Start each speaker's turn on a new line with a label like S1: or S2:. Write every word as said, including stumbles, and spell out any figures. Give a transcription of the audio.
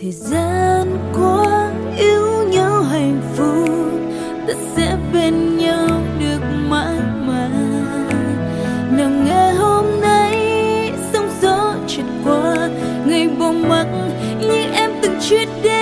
S1: Thời gian qua yêu nhau hạnh phúc, ta sẽ bên nhau được mãi mãi. Nào ngờ hôm nay sóng gió trượt qua, ngày bỏ mặc như em từng chuyến đến.